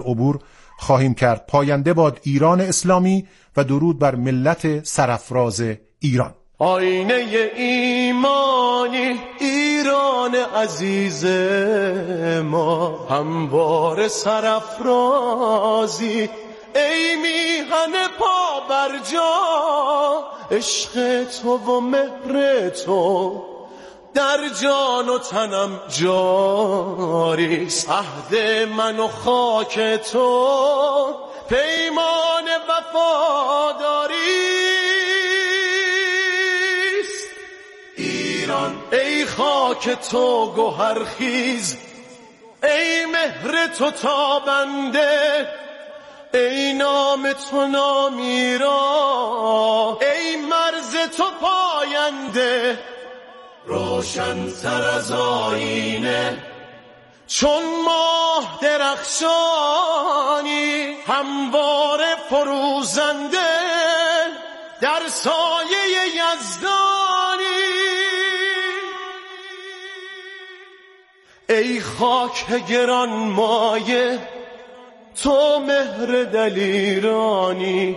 عبور خواهیم کرد. پاینده باد ایران اسلامی و درود بر ملت سرافراز ایران. آینه ایمانی ایران عزیز ما، هموار سرافرازی ای میهن پا بر جا، عشق تو و مهر تو در جان و تنم جاری، عهد من و خاک تو پیمان وفاداری است. ایران ای خاک تو گوهرخیز، ای مهر تو تابنده، ای نام تو نامیرا، ای مرز تو پاینده، روشن تر از آینه چون ماه درخشانی، همواره فروزنده در سایه یزدانی. ای خاک گران مایه تو مهر دلیرانی،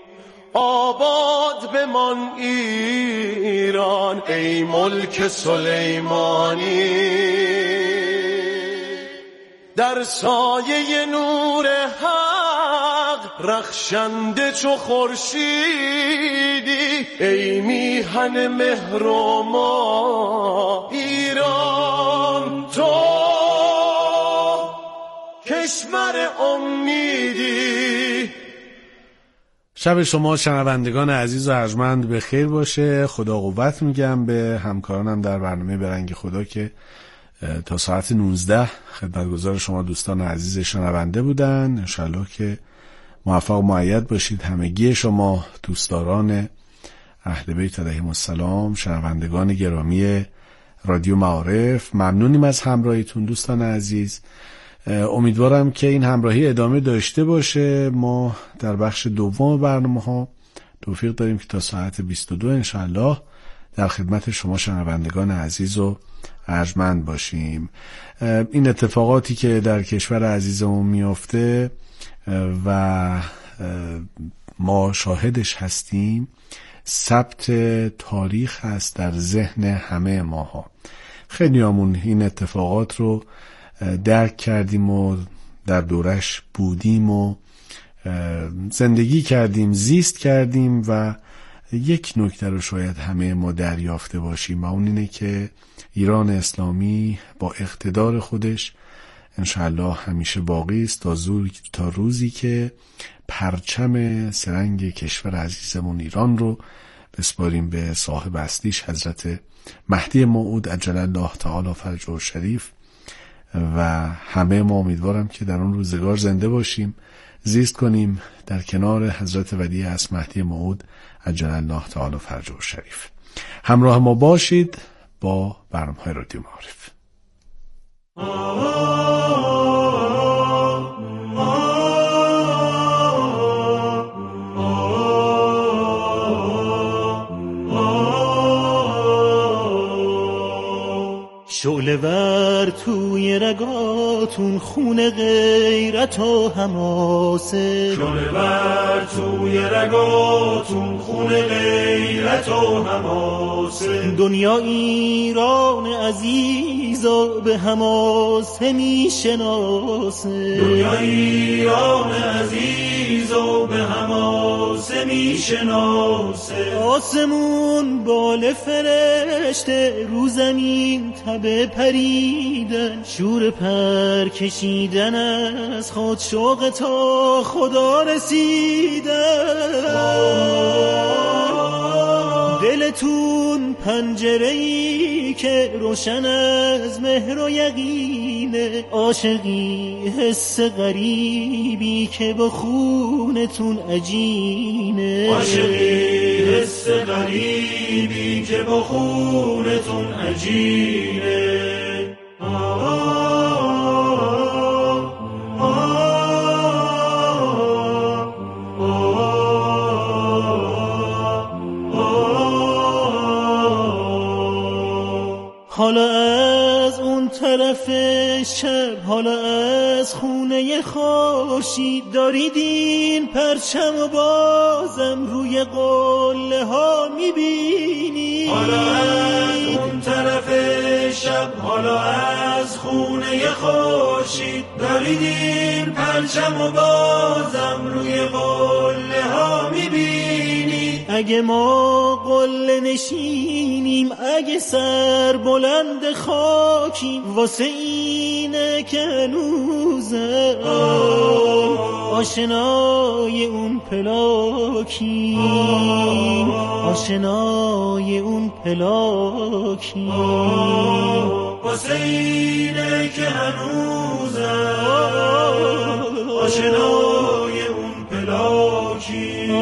آباد بمان ایران ای ملک سلیمانی. در سایه نور حق رخشنده چو خورشیدی، ای میهن مهر و ما ایران، تو کشور امیدی. شب شما شنوندگان عزیز و ارجمند به خیر باشه. خدا قوت میگم به همکارانم در برنامه برنگ خدا که تا ساعت 19 خدمتگزار شما دوستان عزیز شنونده بودن. انشالله که موفق و مؤید باشید همگی شما دوستداران اهل بیت علیهم السلام، شنوندگان گرامی رادیو معارف. ممنونیم از همراهیتون دوستان عزیز. امیدوارم که این همراهی ادامه داشته باشه. ما در بخش دوم برنامه ها توفیق داریم که تا ساعت 22 انشالله در خدمت شما شنوندگان عزیز و ارجمند باشیم. این اتفاقاتی که در کشور عزیزمون میفته و ما شاهدش هستیم ثبت تاریخ هست در ذهن همه ماها. خیلی همون این اتفاقات رو درک کردیم و در دورش بودیم و زندگی کردیم، زیست کردیم و یک نکته رو شاید همه ما دریافته باشیم و اون اینه که ایران اسلامی با اقتدار خودش انشاءالله همیشه باقی است تا روزی که پرچم سرنگ کشور عزیزمون ایران رو بسپاریم به صاحب اصلیش حضرت مهدی موعود عجل الله تعالی فرجه الشریف و همه ما امیدوارم که در اون روزگار زنده باشیم، زیست کنیم در کنار حضرت ولی اعظم مهدی موعود عجل الله تعالی فرجه الشریف. همراه ما باشید با برنامه‌های رادیو معارف. شعله ور توی رگاتون خون غیرت و حماسه، شعله ور توی رگاتون خون غیرت و حماسه. دنیا ایران عزیزا به حماسه میشناسه، دنیا ایران عزیزا به حماسه میشناسه. آسمون بال فرشته رو زمین تبه پریدن، شور پر کشیدن از خود شوق تا خدا رسیدن. دلتون پنجره‌ای که روشن از مهر و یقینه، عاشقی حس غریبی که با خونتون عجینه، عاشقی حس غریبی که با خونتون عجینه. حالا از اون طرف شب، حالا از خون خونه خورشید دارید این پرچم و بازم روی قله ها میبینی. حالا از اون طرف شب، حالا از خونه خورشید دارید این پرچم و بازم روی قله ها میبینی. اگه ما قله نشینیم، اگه سر بلند خاکیم، واسه اینه که هنوزم آشنای اون پلاکیم، آشنای اون پلاکیم، واسه اینه که هنوزم آشنای اون پلاکیم،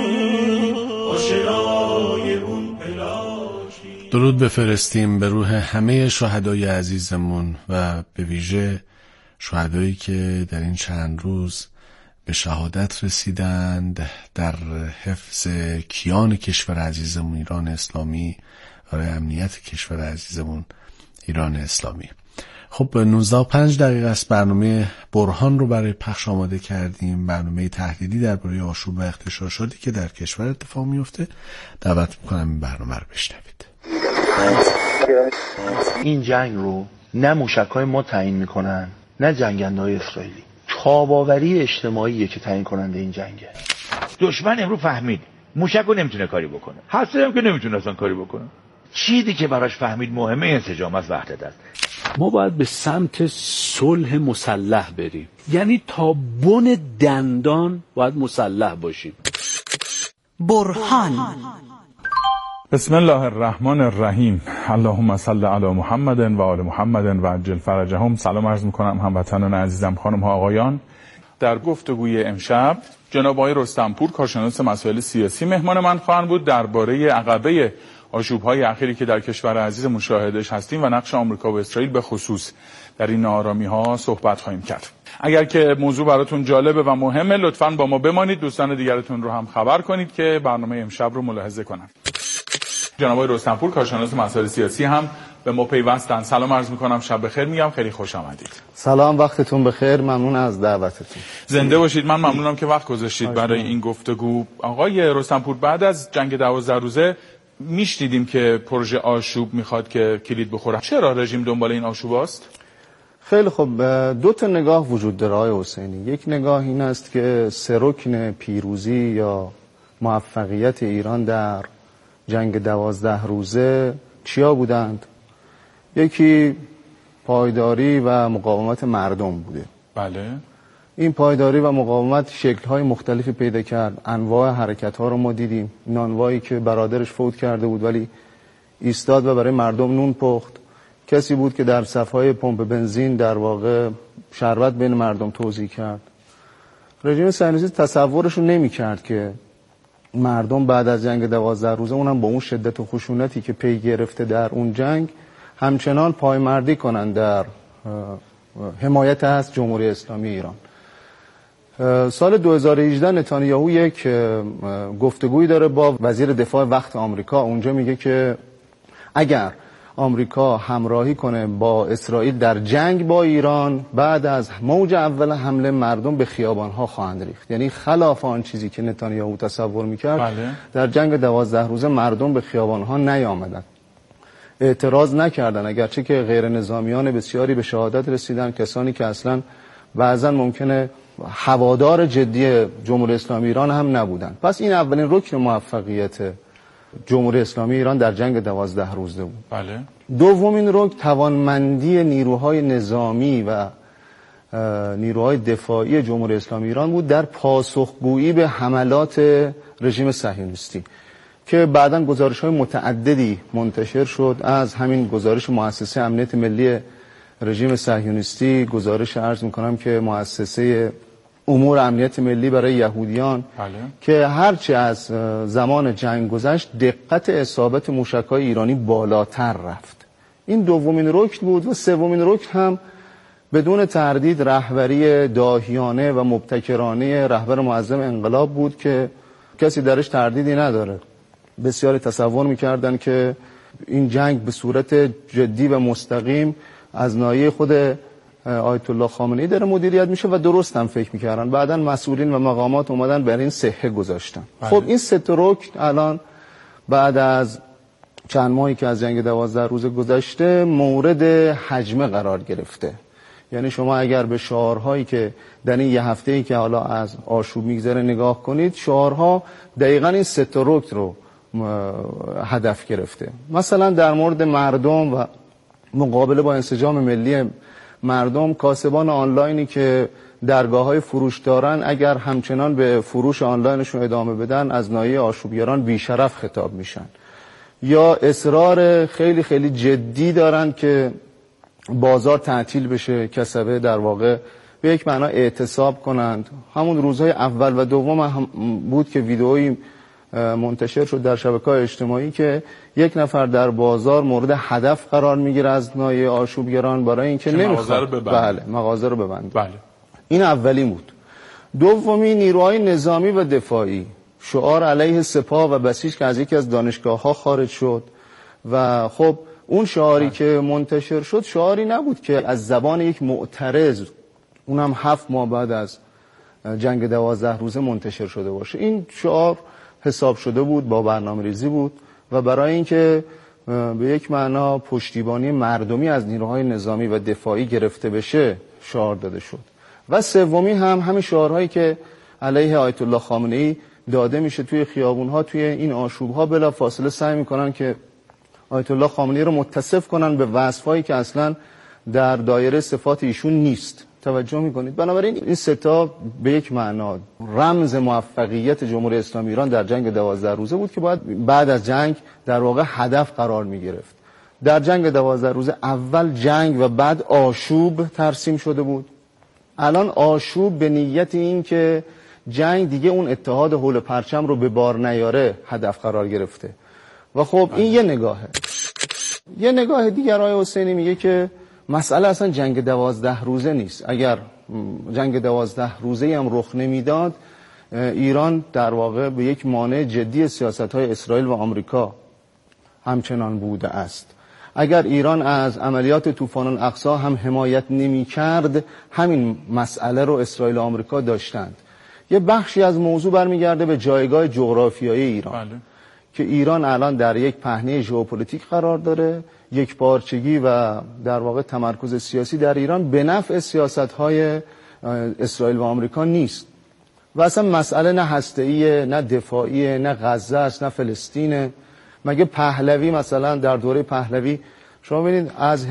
آشنای اون پلاکیم. درود بفرستیم به روح همه شهدای عزیزمون و به ویژه شهدایی که در این چند روز به شهادت رسیدند در حفظ کیان کشور عزیزمون ایران اسلامی، برای امنیت کشور عزیزمون ایران اسلامی. خب 19:05 است. برنامه برهان رو برای پخش آماده کردیم، برنامه تحلیلی درباره آشوب و اغتشاشاتی که در کشور اتفاق میفته. دعوت میکنم این برنامه رو بشنوید. این جنگ رو نه موشک‌های ما تعیین میکنن نه جنگنده‌های اسرائیلی. تاب‌آوری اجتماعیه که تعیین کننده این جنگه. دشمن امروز فهمید موشک رو نمیتونه کاری بکنه، هسته هم که نمیتونه اصلا کاری بکنه. چیزی که براش فهمید مهمه انسجام است، وحدت است. ما باید به سمت صلح مسلح بریم، یعنی تا بن دندان باید مسلح باشیم. برهان. بسم الله الرحمن الرحیم. اللهم صل علی محمد و آل محمد و عجل فرجهم. سلام عرض میکنم هموطنان عزیزم، خانم ها آقایان. در گفتگوی امشب جناب آقای رستمپور، کارشناس مسائل سیاسی، مهمان من خواهند بود. درباره عقبه آشوب‌های اخیری که در کشور عزیز مشاهدهش هستیم و نقش آمریکا و اسرائیل به خصوص در این ناآرامی‌ها صحبت خواهیم کرد. اگر که موضوع براتون جالبه و مهمه، لطفاً با ما بمانید، دوستان دیگرتون رو هم خبر کنید که برنامه امشب رو ملاحظه کنن. جناب آقای رستمپور، کارشناس مسائل سیاسی، هم به ما پیوستن. سلام عرض می‌کنم، شب بخیر میگم، خیلی خوش آمدید. سلام، وقتتون بخیر، ممنون از دعوتتون. زنده باشید. من ممنونم که وقت گذاشتید برای این گفتگو. آقای رستمپور، بعد از جنگ 12 روزه میشنیدیم که پروژه آشوب میخواد که کلید بخوره. چرا رژیم دنبال این آشوب است؟ خیلی خوب، دو تا نگاه وجود داره آقای حسینی. یک نگاه این است که سه رکن پیروزی یا موفقیت ایران در جنگ 12 روزه چیا بودند؟ یکی پایداری و مقاومت مردم بوده. بله. این پایداری و مقاومت شکل‌های مختلفی پیدا کرد. انواع حرکت‌ها رو ما دیدیم. نانوایی که برادرش فوت کرده بود ولی ایستاد و برای مردم نون پخت. کسی بود که در صف‌های پمپ بنزین در واقع شربت بین مردم توزیع کرد. رژیم صهیونیستی تصورش رو نمی‌کرد که مردم بعد از جنگ 12 روزه، اونم با اون شدت و خشونتی که پی گرفته در اون جنگ، همچنان پایمردی کنند در حمایت از جمهوری اسلامی ایران. سال 2018 نتانیاهو یک گفتگویی داره با وزیر دفاع وقت آمریکا. اونجا میگه که اگر آمریکا همراهی کنه با اسرائیل در جنگ با ایران، بعد از موج اول حمله مردم به خیابانها خواهند ریخت. یعنی خلاف آن چیزی که نتانیاهو تصور میکرد. بله. در جنگ 12 روزه مردم به خیابانها نیامدن، اعتراض نکردن، اگرچه که غیر نظامیان بسیاری به شهادت رسیدن، کسانی که اصلا بعضا ممکنه هوادار جدی جمهوری اسلامی ایران هم نبودن. پس این اولین رکن موفقیت جمهوری اسلامی ایران در جنگ 12 روزه بود. بله. دومین رکن توانمندی نیروهای نظامی و نیروهای دفاعی جمهوری اسلامی ایران بود در پاسخگویی به حملات رژیم صهیونیستی که بعداً گزارش‌های متعددی منتشر شد. از همین گزارش مؤسسه امنیت ملی رژیم صهیونیستی، گزارش عرض می‌کنم که مؤسسه امور امنیت ملی برای یهودیان، بله. که هرچی از زمان جنگ گذشت دقت اصابت موشک‌های ایرانی بالاتر رفت. این دومین رکن بود. و سومین رکن هم بدون تردید رهبری داهیانه و مبتکرانه رهبر معظم انقلاب بود که کسی درش تردیدی نداره. بسیاری تصور می‌کردن که این جنگ به صورت جدی و مستقیم از ناحیه خود آیت الله خامنه‌ای داره مدیریت میشه و درست هم فکر میکردن. بعداً مسئولین و مقامات اومدن بر این صحه گذاشتن. خب این سه تا رکن الان بعد از چند ماهی که از جنگ 12 روز گذشته مورد هجمه قرار گرفته. یعنی شما اگر به شعارهایی که در این یه هفته‌ای که حالا از آشوب میگذره نگاه کنید، شعارها دقیقاً این سه تا رکن رو هدف گرفته. مثلا در مورد مردم و مقابله با انسجام ملی مردم، کاسبان آنلاینی که درگاه‌های فروش دارن اگر همچنان به فروش آنلاینشون ادامه بدن از ناحیه آشوبگران بیشرف خطاب میشن. یا اصرار خیلی خیلی جدی دارن که بازار تعطیل بشه، کسبه در واقع به یک معنا اعتصاب کنند. همون روزهای اول و دوم هم بود که ویدئویی منتشر شد در شبکه‌های اجتماعی که یک نفر در بازار مورد هدف قرار میگیره از ناحیه آشوبگران برای اینکه نمیخواد مغازه رو ببنده. بله. این اولی بود. دومی نیروهای نظامی و دفاعی، شعار علیه سپاه و بسیج که از یکی از دانشگاه‌ها خارج شد و خب اون شعاری که منتشر شد شعاری نبود که از زبان یک معترض، اونم 7 ماه بعد از جنگ 12 روزه منتشر شده باشه. این شعار حساب شده بود، با برنامه‌ریزی بود و برای اینکه به یک معنا پشتیبانی مردمی از نیروهای نظامی و دفاعی گرفته بشه شعار داده شد. و سومی هم همین شعارهایی که علیه آیت الله خامنه‌ای داده میشه توی خیابون‌ها، توی این آشوب‌ها، بلا فاصله سعی میکنن که آیت الله خامنه‌ای رو متصف کنن به وصفایی که اصلا در دایره صفات ایشون نیست. توجه میکنید؟ بنابراین این سه تا به یک معنا رمز موفقیت جمهوری اسلامی ایران در جنگ 12 روزه بود که باید بعد از جنگ در واقع هدف قرار میگرفت. در جنگ 12 روزه اول جنگ و بعد آشوب ترسیم شده بود. الان آشوب به نیت این که جنگ دیگه اون اتحاد حول پرچم رو به بار نیاره هدف قرار گرفته. و خب این یه نگاهه. یه نگاه دیگر آقای حسینی میگه که مسئله اصلا جنگ 12 روزه نیست. اگر جنگ 12 روزه هم رخ نمیداد، ایران در واقع به یک مانع جدی سیاست‌های اسرائیل و آمریکا همچنان بوده است. اگر ایران از عملیات طوفان الاقصی هم حمایت نمی‌کرد، همین مسئله رو اسرائیل و آمریکا داشتند. یه بخشی از موضوع برمیگرده به جایگاه جغرافیایی ایران. بله. که ایران الان در یک پهنه ژئوپلیتیک قرار داره، یک پارچگی و در واقع تمرکز سیاسی در ایران به نفع سیاست‌های اسرائیل و آمریکا نیست. و اصلا مسئله نه هسته‌ایه، نه دفاعیه، نه غزه است، نه فلسطینه. مگه پهلوی مثلا در دوره پهلوی شما ببینید از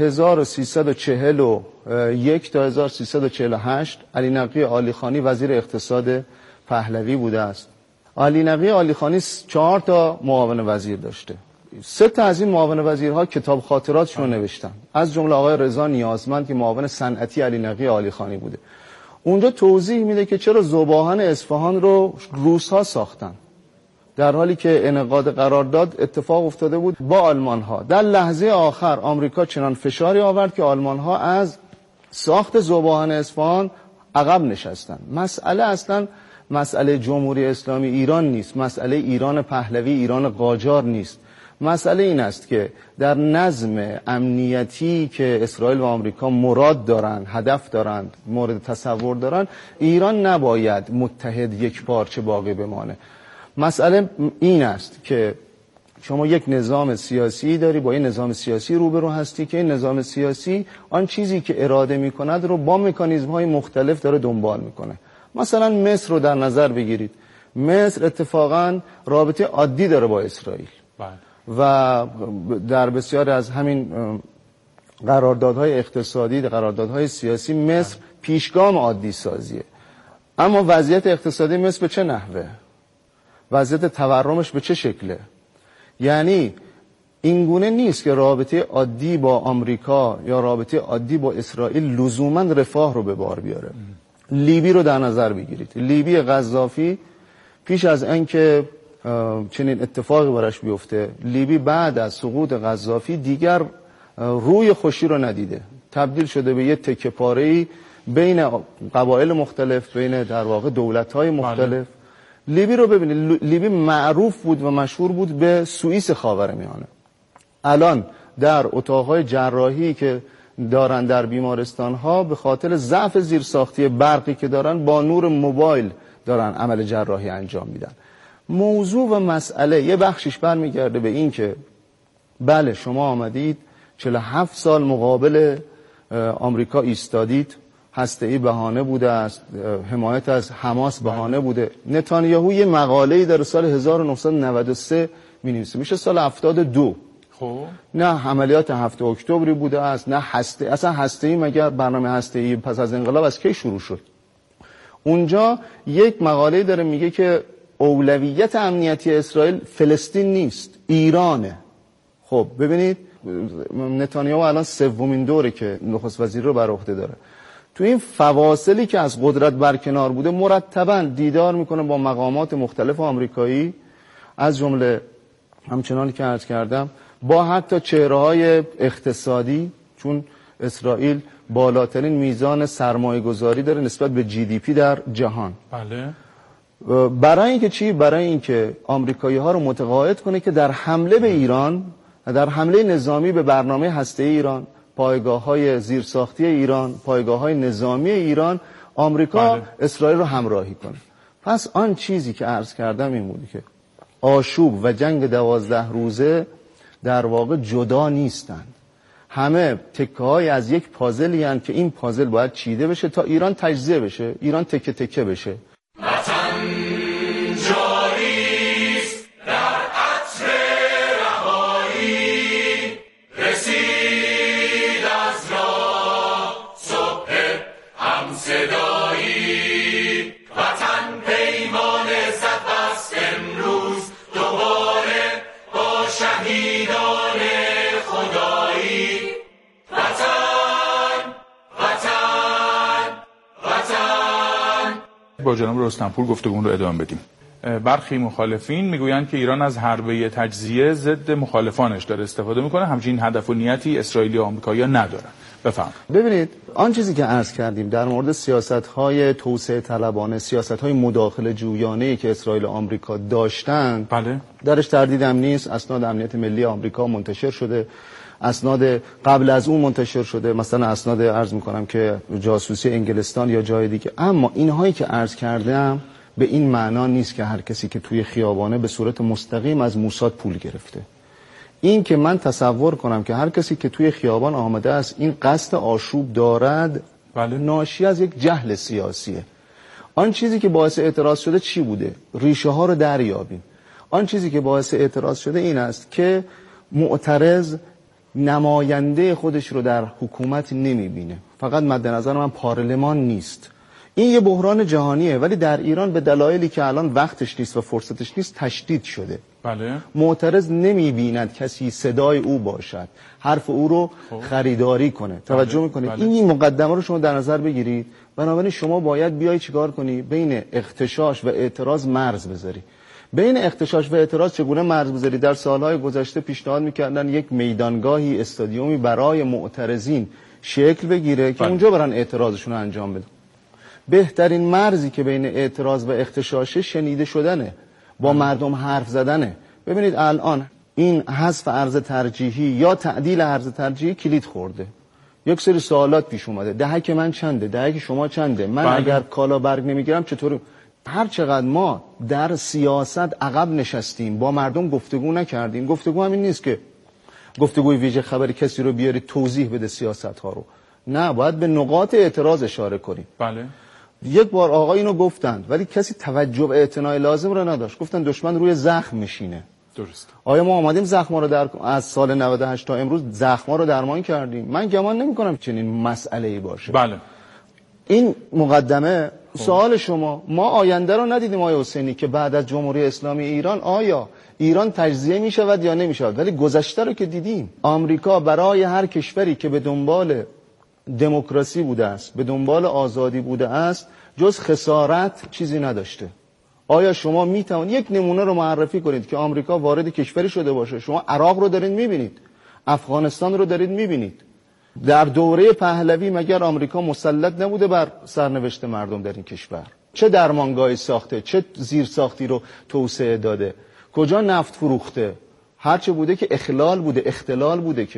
1341 تا 1348 علی نقی عالیخانی وزیر اقتصاد پهلوی بوده است. علی نقی عالیخانی 4 تا معاون وزیر داشته. 3 تا از این معاون وزیرها کتاب خاطراتشون نوشتن، از جمله آقای رضا نیازمند که معاون صنعتی علی نقی عالیخانی بوده. اونجا توضیح میده که چرا ذوباهن اصفهان رو روس‌ها ساختن، در حالی که انعقاد قرارداد اتفاق افتاده بود با آلمان‌ها. در لحظه آخر آمریکا چنان فشاری آورد که آلمان‌ها از ساخت ذوباهن اصفهان عقب نشستن. مسئله اصلا مسئله جمهوری اسلامی ایران نیست، مسئله ایران پهلوی، ایران قاجار نیست. مسئله این است که در نظم امنیتی که اسرائیل و آمریکا مراد دارند، هدف دارند، مورد تصور دارند، ایران نباید متحد یک پارچه باقی بمانه. مسئله این است که شما یک نظام سیاسی داری، با این نظام سیاسی روبرو هستی که این نظام سیاسی آن چیزی که اراده میکند رو با مکانیزم‌های مختلف داره دنبال میکنه. مثلا مصر رو در نظر بگیرید. مصر اتفاقا رابطه عادی داره با اسرائیل و در بسیار از همین قراردادهای اقتصادی، قراردادهای سیاسی مصر پیشگام عادی سازیه. اما وضعیت اقتصادی مصر به چه نحوه؟ وضعیت تورمش به چه شکله؟ یعنی اینگونه نیست که رابطه عادی با آمریکا یا رابطه عادی با اسرائیل لزوما رفاه رو به بار بیاره. لیبی رو در نظر بگیرید. لیبی قذافی پیش از اینکه چنین اتفاقی براش بیفته، لیبی بعد از سقوط قذافی دیگر روی خوشی رو ندیده، تبدیل شده به یه تکه پاره‌ای بین قبایل مختلف، بین در واقع دولت‌های مختلف. لیبی رو ببینید، لیبی معروف بود و مشهور بود به سوئیس خاورمیانه. الان در اتاق‌های جراحی که دارن در بیمارستان ها به خاطر ضعف زیرساختی برقی که دارن با نور موبایل دارن عمل جراحی انجام میدن. موضوع و مسئله یه بخشش برمیگرده به این که بله شما آمدید 47 سال مقابل آمریکا ایستادید، هسته‌ای بهانه بوده است، حمایت از حماس بهانه بوده. نتانیاهو یه مقاله‌ای در سال 1993 می‌نویسه، میشه سال 72. خب نه عملیات 7 اکتبری بوده است، نه اصلا هسته‌ای، مگر برنامه هسته‌ای پس از انقلاب از کی شروع شد؟ اونجا یک مقاله‌ای داره میگه که اولویت امنیتی اسرائیل فلسطین نیست، ایرانه. خب ببینید نتانیاهو الان سومین دوره که نخست وزیر رو بر عهده داره. تو این فواصلی که از قدرت برکنار بوده مرتباً دیدار میکنه با مقامات مختلف آمریکایی، از جمله همچنان که عرض کردم با حتی چهره‌های اقتصادی، چون اسرائیل بالاترین میزان سرمایه‌گذاری داره نسبت به GDP در جهان. بله. برای اینکه چی؟ برای اینکه آمریکایی‌ها رو متقاعد کنه که در حمله به ایران، در حمله نظامی به برنامه هسته‌ای ایران، پایگاه‌های زیرساختی ایران، پایگاه‌های نظامی ایران، آمریکا اسرائیل رو همراهی کنه. پس آن چیزی که عرض کردم این بود که آشوب و جنگ 12 روزه در واقع جدا نیستند. همه تکه‌های از یک پازلی هستند که این پازل باید چیده بشه تا ایران تجزیه بشه، ایران تکه تکه بشه. با جناب رستمپور گفتگو رو ادامه بدیم. برخی مخالفین میگویند که ایران از حربه تجزیه ضد مخالفانش داره استفاده میکنه، همچنین هدف و نیتی اسرائیلی و آمریکایی‌ها ندارن. بفهم. ببینید آن چیزی که عرض کردیم در مورد سیاست‌های توسعه طلبانه، سیاست‌های مداخله جویانه‌ای که اسرائیل و آمریکا داشتن، بله، درش تردیدم نیست. اسناد امنیت ملی آمریکا منتشر شده، اسناد قبل از اون منتشر شده، مثلا اسناد عرض میکنم که جاسوسی انگلستان یا جای دیگه. اما اینهایی که عرض کردم به این معنا نیست که هر کسی که توی خیابانه به صورت مستقیم از موساد پول گرفته. این که من تصور کنم که هر کسی که توی خیابان آمده است این قصد آشوب دارد، بله، ناشی از یک جهل سیاسیه. آن چیزی که باعث اعتراض شده چی بوده؟ ریشه ها رو دریابیم. آن چیزی که باعث اعتراض شده این است که معترض نماینده خودش رو در حکومت نمیبینه. فقط مد نظر من پارلمان نیست. این یه بحران جهانیه، ولی در ایران به دلایلی که الان وقتش نیست و فرصتش نیست تشدید شده. بله. معترض نمیبیند کسی صدای او باشد، حرف او رو خریداری کنه. توجه میکنید؟ این مقدمه رو شما در نظر بگیرید. بنابراین شما باید بیای چیکار کنی؟ بین اغتشاش و اعتراض مرز بذاری. بین اغتشاش و اعتراض چگونه مرز بذاری؟ در سالهای گذشته پیشنهاد میکردن یک میدانگاهی، استادیومی برای معترضین شکل بگیره که اونجا برن اعتراضشون رو انجام بدن. بهترین مرزی که بین اعتراض و اغتشاشه شنیده شدنه، با مردم حرف زدنه. ببینید الان این حذف ارز ترجیحی یا تعدیل ارز ترجیحی کلید خورده. یک سری سوالات پیش اومده. دهک من چنده؟ دهک شما چنده؟ من اگر کالا برگ نمیگیرم چطور؟ هر چقدر ما در سیاست عقب نشستیم، با مردم گفتگو نکردیم. گفتگو همین نیست که گفتگوی ویژه خبری کسی رو بیاری توضیح بده سیاست ها رو. نه، باید به نقاط اعتراض اشاره کنیم. بله. یک بار آقا اینو گفتند ولی کسی توجه و اعتنای لازم رو نداشت. گفتن دشمن روی زخم میشینه. درست. آیا ما آمدیم زخما رو از سال 98 تا امروز زخما رو درمان کردیم؟ من گمان نمی‌کنم چنین مسئله‌ای باشه. بله. این مقدمه. سوال شما، ما آینده رو ندیدیم آقای حسینی که بعد از جمهوری اسلامی ایران آیا ایران تجزیه می شود یا نمی شود، ولی گذشته رو که دیدیم. آمریکا برای هر کشوری که به دنبال دموکراسی بوده است، به دنبال آزادی بوده است، جز خسارت چیزی نداشته. آیا شما می توانید یک نمونه رو معرفی کنید که آمریکا وارد کشوری شده باشه؟ شما عراق رو دارید می بینید، افغانستان رو دارید می بینید. در دوره پهلوی مگر آمریکا مسلط نبوده بر سرنوشت مردم در این کشور؟ چه درمانگاهی ساخته، چه زیرساختی رو توسعه داده، کجا نفت فروخته؟ هرچه بوده که اخلال بوده، اختلال بوده. که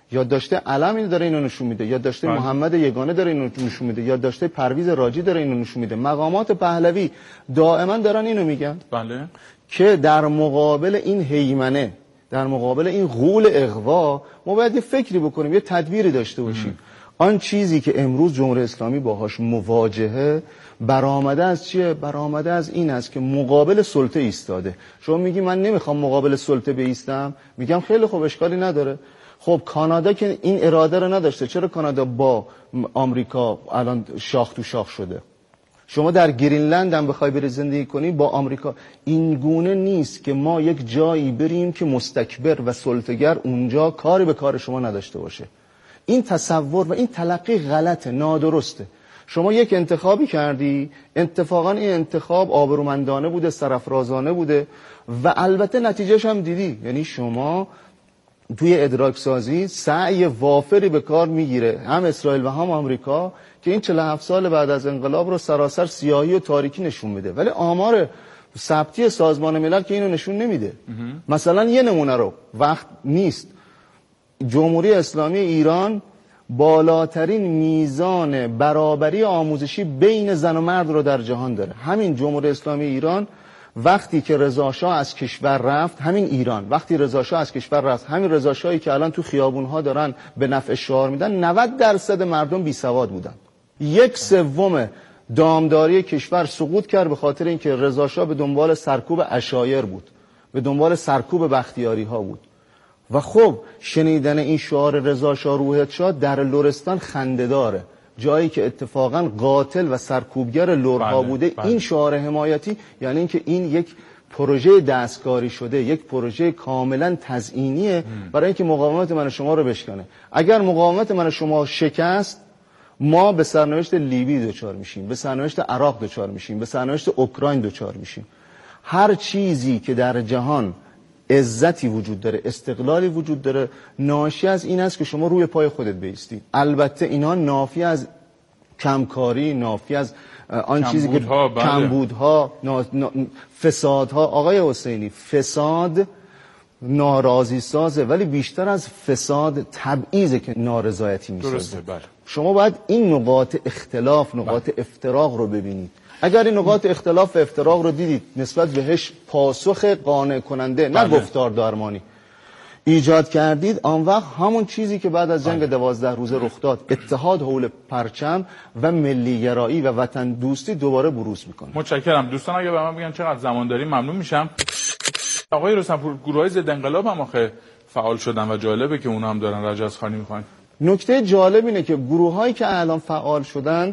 یادداشته علم داره اینو نشون میده، یادداشته محمد یگانه داره اینو نشون میده، یادداشته پرویز راجی داره اینو نشون میده. مقامات پهلوی دائما دارن اینو میگن که در مقابل این هیمنه، در مقابل این غول اغوا ما باید یه فکری بکنیم، یه تدبیری داشته باشیم. آن چیزی که امروز جمهوری اسلامی باهاش مواجهه برآمده از چیه؟ برآمده از این است که مقابل سلطه ایستاده. شما میگی من نمیخوام مقابل سلطه بایستم، میگم خیلی خوب اشکالی نداره. خب کانادا که این اراده رو نداشته، چرا کانادا با آمریکا الان شاخ تو شاخ شده؟ شما در گرینلند هم بخوای بری زندگی کنی با آمریکا، این گونه نیست که ما یک جایی بریم که مستکبر و سلطه‌گر اونجا کاری به کار شما نداشته باشه. این تصور و این تلقی غلطه، نادرسته. شما یک انتخابی کردی، اتفاقا این انتخاب آبرومندانه بوده، سرافرازانه بوده و البته نتیجهش هم دیدی. یعنی شما توی ادراک سازی سعی وافری به کار میگیره هم اسرائیل و هم آمریکا که این 47 سال بعد از انقلاب رو سراسر سیاهی و تاریکی نشون میده، ولی آمار ثبتی سازمان ملل که اینو نشون نمیده. مثلا یه نمونه رو، وقت نیست، جمهوری اسلامی ایران بالاترین میزان برابری آموزشی بین زن و مرد رو در جهان داره. همین جمهوری اسلامی ایران وقتی که رضا شاه از کشور رفت، همین ایران وقتی رضا شاه از کشور رفت، همین رضا شاهی که الان تو خیابون‌ها دارن به نفع شعار میدن، 90% مردم بی سواد بودن. 1/3 دامداری کشور سقوط کرد به خاطر اینکه رضا شاه به دنبال سرکوب عشایر بود، به دنبال سرکوب بختیاری ها بود. و خب شنیدن این شعار رضا شاه روحت شاد در لرستان خنده داره، جایی که اتفاقا قاتل و سرکوبگر لرها بوده. این شعار حمایتی یعنی اینکه این یک پروژه دستکاری شده، یک پروژه کاملا تزیینیه برای اینکه مقاومت من و شما رو بشکنه. اگر مقاومت من و شما شکست، ما به سرنوشت لیبی دچار میشیم، به سرنوشت عراق دچار میشیم، به سرنوشت اوکراین دچار میشیم. هر چیزی که در جهان عزتی وجود داره، استقلالی وجود داره، ناشی از این است که شما روی پای خودت بایستی. البته اینا نافی از کمکاری، نافی از آن چیزی که کمبودها، فسادها. آقای حسینی، فساد ناراضی سازه، ولی بیشتر از فساد تبعیضه که نارضایتی میسازه. شما باید این نقاط اختلاف، نقاط افتراق رو ببینید. اگر این نقاط اختلاف و افتراق رو دیدید، نسبت بهش پاسخ قانع کننده، نه گفتار درمانی، ایجاد کردید، آن وقت همون چیزی که بعد از جنگ 12 روزه رخ داد، اتحاد حول پرچم و ملیگرایی و وطن دوستی دوباره بروز میکنه. متشکرم. دوستان اگه به من بگن چقدر زمان داریم ممنون میشم. آقای رستمپور، گروهای ضد انقلاب هم آخه فعال شدن و جالبه که اونا هم دارن رجزخوانی میکنن. نکته جالب اینه که گروهایی که الان فعال شدن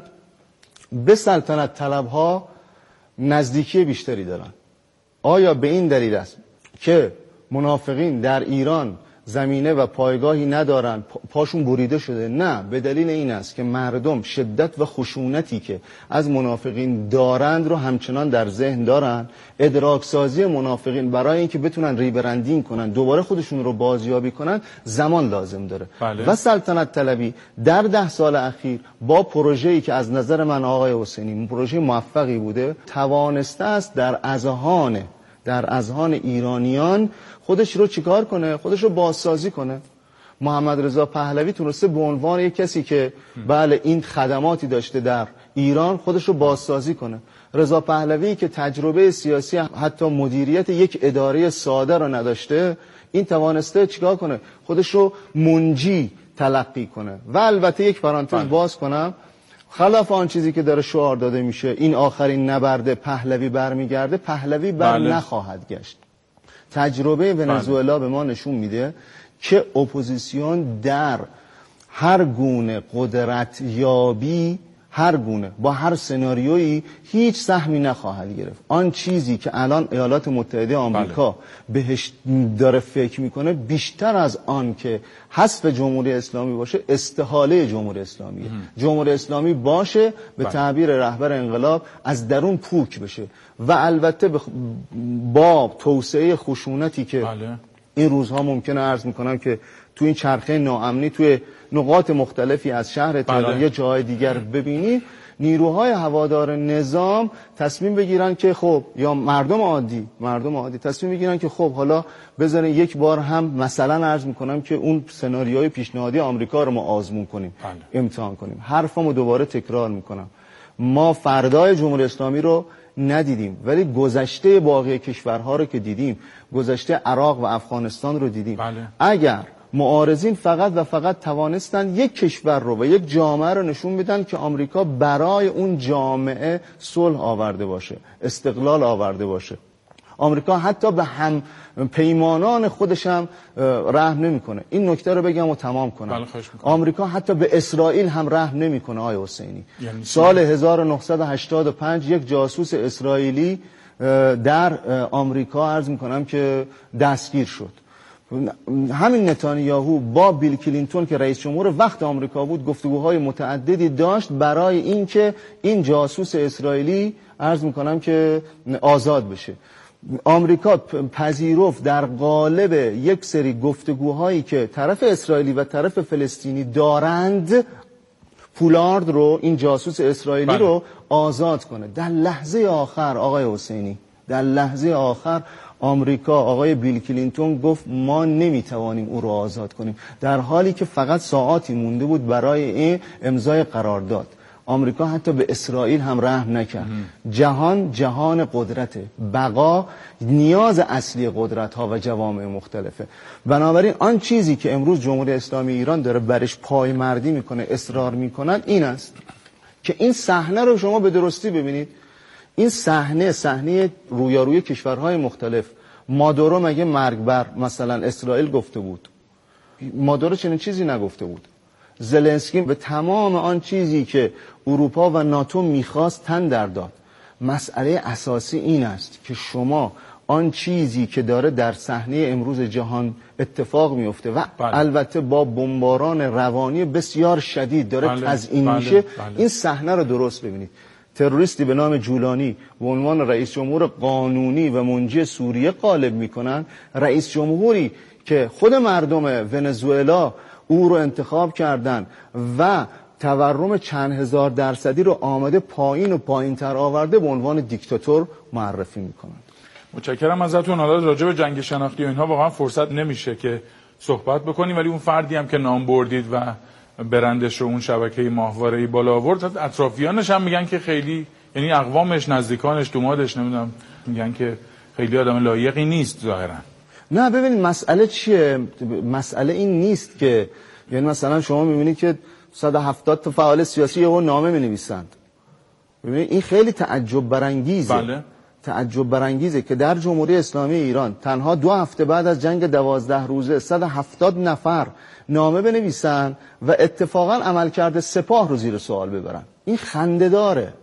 به سلطنت طلبها نزدیکی بیشتری دارن. آیا به این دلیل است که منافقین در ایران زمینه و پایگاهی ندارن، پاشون بریده شده؟ نه، به دلیل این است که مردم شدت و خشونتی که از منافقین دارند رو همچنان در ذهن دارن. ادراک سازی منافقین برای اینکه بتونن ریبرندینگ کنن، دوباره خودشون رو بازیابی کنن، زمان لازم داره. و سلطنت طلبی در 10 سال اخیر با پروژه‌ای که از نظر من آقای حسینی پروژه موفقی بوده، توانسته است در اذهان ایرانیان خودش رو چیکار کنه؟ خودش رو بازسازی کنه. محمد رضا پهلوی تونسته به عنوان یک کسی که بله این خدماتی داشته در ایران خودش رو بازسازی کنه. رضا پهلوی که تجربه سیاسی حتی مدیریت یک اداره ساده رو نداشته، این توانسته چیکار کنه؟ خودش رو منجی تلقی کنه. و البته یک پرانتز باز کنم، خلاف آن چیزی که داره شعار داده میشه، این آخرین نبرد پهلوی برمیگرده، پهلوی نخواهد گشت. تجربه ونزوئلا به ما نشون میده که اپوزیسیون در هر گونه قدرت یابی، هر گونه با هر سناریویی هیچ سهمی نخواهد گرفت. آن چیزی که الان ایالات متحده آمریکا بهش داره فکر میکنه، بیشتر از آن که حذف جمهوری اسلامی باشه، استحاله جمهوری اسلامیه. جمهوری اسلامی باشه، به تعبیر رهبر انقلاب، از درون پوک بشه. و البته با توسعه خشونتی که این روزها ممکنه عرض میکنم که تو این چرخه ناامنی توی نقاط مختلفی از شهر تهران یا جای دیگر ببینی، نیروهای هوادار نظام تصمیم بگیرن که خب، یا مردم عادی تصمیم بگیرن که خب حالا بذارین یک بار هم مثلا عرض میکنم که اون سناریوی پیشنهادی آمریکا رو ما آزمون کنیم، امتحان کنیم. حرفمو دوباره تکرار میکنم، ما فردای جمهوری اسلامی رو ندیدیم، ولی گذشته باقی کشورها رو که دیدیم، گذشته عراق و افغانستان رو دیدیم. اگر معارضین فقط و فقط توانستن یک کشور رو و یک جامعه رو نشون بدن که آمریکا برای اون جامعه صلح آورده باشه، استقلال آورده باشه، آمریکا حتی به هم پیمانان خودش هم رحم نمیکنه. این نکته رو بگم و تمام کنم. آمریکا حتی به اسرائیل هم رحم نمیکنه. آقای حسینی، سال 1985 یک جاسوس اسرائیلی در آمریکا عرض میکنم که دستگیر شد. همین نتانیاهو با بیل کلینتون که رئیس جمهور وقت آمریکا بود گفتگوهای متعددی داشت برای اینکه این جاسوس اسرائیلی عرض میکنم که آزاد بشه. آمریکا پذیرفت در قالب یک سری گفتگوهایی که طرف اسرائیلی و طرف فلسطینی دارند، پولارد رو، این جاسوس اسرائیلی رو آزاد کنه. در لحظه آخر آقای حسینی، در لحظه آخر آمریکا، آقای بیل کلینتون گفت ما نمیتوانیم او رو آزاد کنیم، در حالی که فقط ساعاتی مونده بود برای این امضای قرارداد. آمریکا حتی به اسرائیل هم رحم نکرد. جهان قدرته، بقا نیاز اصلی قدرت ها و جوامع مختلفه. بنابراین آن چیزی که امروز جمهوری اسلامی ایران داره برش پایمردی میکنه، اصرار میکنن، این است که این صحنه رو شما به درستی ببینید. این صحنه رویاروی کشورهای مختلف. مادورو مگه مرگ بر مثلا اسرائیل گفته بود؟ مادورو چنین چیزی نگفته بود. زلنسکی به تمام آن چیزی که اروپا و ناتو میخواست تن در داد. مسئله اساسی این است که شما آن چیزی که داره در صحنه امروز جهان اتفاق میفته و البته با بمباران روانی بسیار شدید داره تزیین میشه، این صحنه رو درست ببینید. تروریستی به نام جولانی به عنوان رئیس جمهور قانونی و منجی سوریه غالب میکنن. رئیس جمهوری که خود مردم ونزوئلا او رو انتخاب کردن و تورم چند هزار درصدی رو آمده پایین و پایین تر آورده به عنوان دیکتاتور معرفی میکنن. متشکرم ازتون. حالا راجع به جنگ شناختی و اینها واقعا فرصت نمیشه که صحبت بکنیم، ولی اون فردی هم که نام بردید و برندش رو اون شبکه ماهواره‌ای بالا آورد، اطرافیانش هم میگن که خیلی، یعنی اقوامش، نزدیکانش، دومادش، نمیدونم، میگن که خیلی آدم لایقی نیست ظاهرا. نه ببینید مسئله چیه؟ مسئله این نیست که یعنی مثلا شما میبینید که 170 تا فعال سیاسی یهو نامه مینویسند. ببینید این خیلی تعجب برانگیزه. تعجب برانگیزه که در جمهوری اسلامی ایران تنها 2 هفته بعد از جنگ 12 روزه 170 نفر نامه بنویسن و اتفاقا عملکرد سپاه رو زیر سوال ببرن. این خنده داره.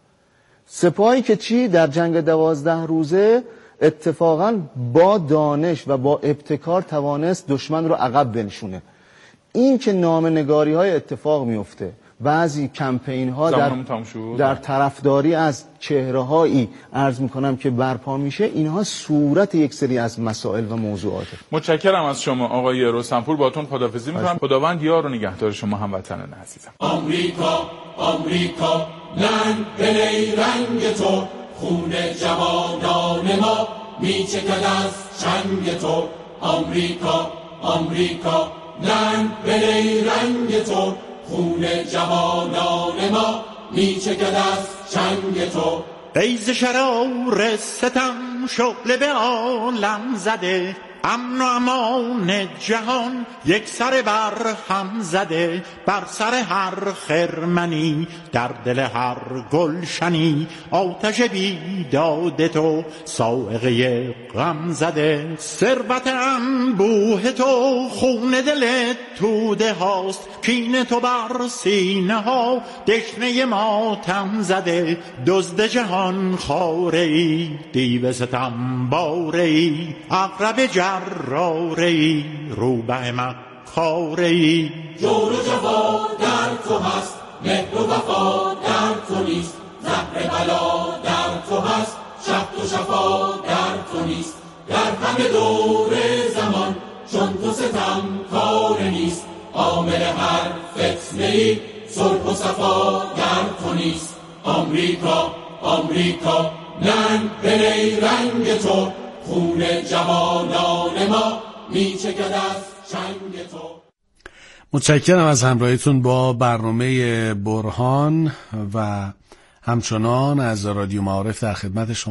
سپاهی که چی در جنگ 12 روزه اتفاقا با دانش و با ابتکار توانست دشمن رو عقب بنشونه. این که نامه‌نگاری های اتفاق میفته، بعضی کمپین ها در طرفداری از چهره هایی عرض میکنم که برپا میشه، اینها صورت یک سری از مسائل و موضوعاته. متشکرم از شما آقای رستمپور. باتون خداحافظی میکنم. خداوند یار و نگهدار شما هموطنان عزیزم. آمریکا آمریکا لنگ بلی رنگ تو، خون جوانان ما میچکد از چنگ تو. آمریکا آمریکا لنگ بلی رنگ تو، خون جوانان ما میچکد از چنگ تو. ای ز شرار ستم شعله به عالم زده، امن و امان جهان یک سر بر هم زده. بر سر هر خرمنی در دل هر گلشنی، آتش بیداد تو صاعقه غم زده. ثروت انبوه تو خون دل توده هاست، کین تو بر سینه ها دشنه ماتم زده. دزد جهان خاره ای، دیو ستم باره ای، عقرب جراره ای، روبه مکاره ای. جور و جفا در تو هست، مهر و وفا در تو نیست. زهر بلا در تو هست، شهد و شفا در تو نیست. در همه دور زمان چون تو ستم کار نیست. عامل هر فتنه ای صلح و صفا در تو نیست. آمریکا آمریکا ننگ به رنگ تو، خون جوانان ما میچکد از چنگ تو. متشکرم از همراهیتون با برنامه برهان و همچنان از رادیو معارف در خدمت شما